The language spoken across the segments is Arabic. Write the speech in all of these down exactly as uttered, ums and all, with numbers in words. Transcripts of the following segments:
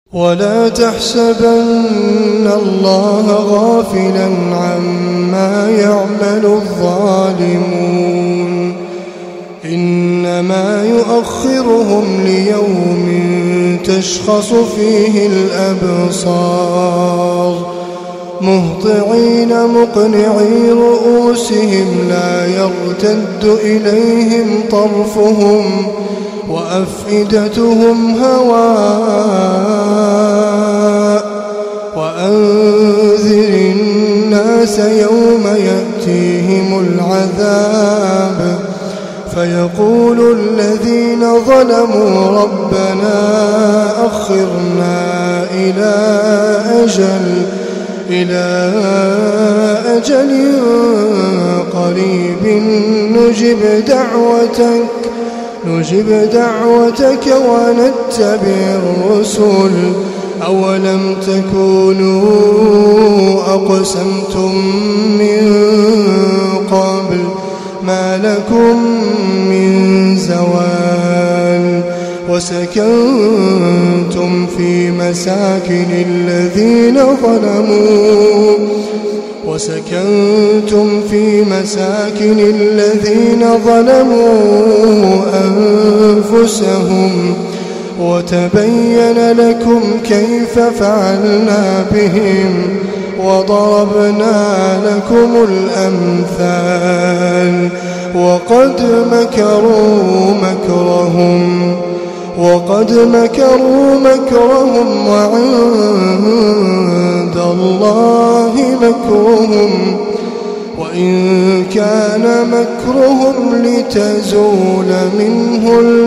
ولا تحسبن الله غافلا عما يعمل الظالمون إنما يؤخرهم ليوم تشخص فيه الأبصار مهطعين مقنعي رؤوسهم لا يرتد إليهم طرفهم وأفئدتهم هواء وأنذر الناس يوم يأتيهم العذاب فيقول الذين ظلموا ربنا أخرنا إلى أجل إلى أجل قريب نجب دعوتك نجب دعوتك ونتبع الرسل أولم تكونوا أقسمتم من قبل ما لكم من زوال وسكنتم في مساكن الذين ظلموا وسكنتم في مساكن الذين ظلموا أنفسهم وتبين لكم كيف فعلنا بهم وضربنا لكم الأمثال وقد مكروا مكرهم وقد مكروا مكرهم وعند الله مكرهم وإن كان مكرهم لتزول منه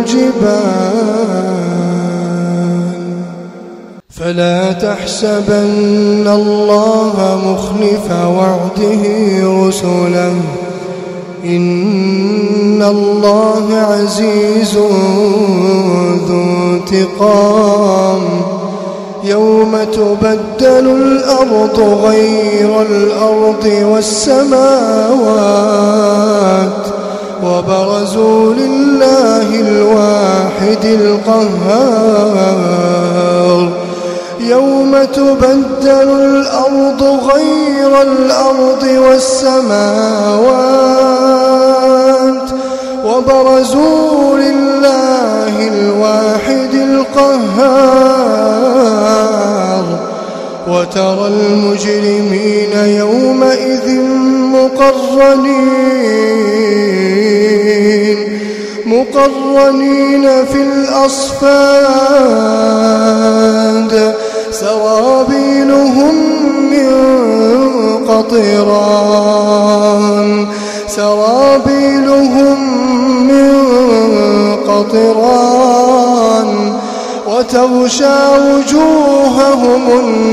الجبال فلا تحسبن الله مخلف وعده رسله إن الله عزيز ذو انتقام يوم تبدل الأرض غير الأرض والسماوات وبرزوا لله الواحد القهار يوم تبدل الأرض غير الأرض والسماوات وبرزوا لله الواحد القهار وترى المجرمين يومئذ مقرنين مقرنين في الأصفاد سرابيلهم من قطران سرابيلهم من قطران وتغشى وجوههم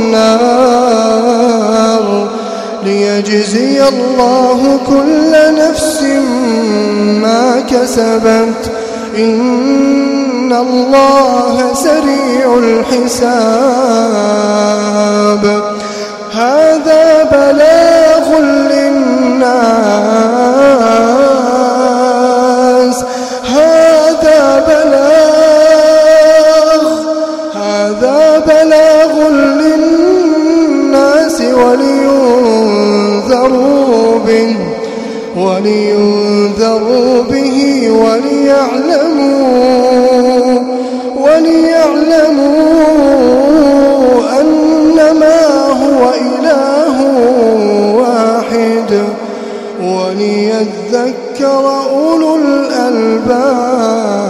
النار ليجزي الله كل نفس ما كسبت إن الله سريع الحساب هذا بلاغ للناس هذا بلاغ هذا بلاغ للناس ولينذروا به ولينذروا به وليعلموا وليعلموا أنما هو إله واحد وليذكر أولو الألباب.